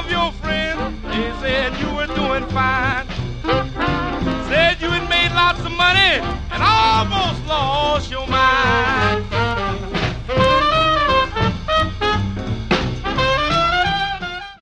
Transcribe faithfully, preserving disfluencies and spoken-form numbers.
your friends, they said you were doing fine.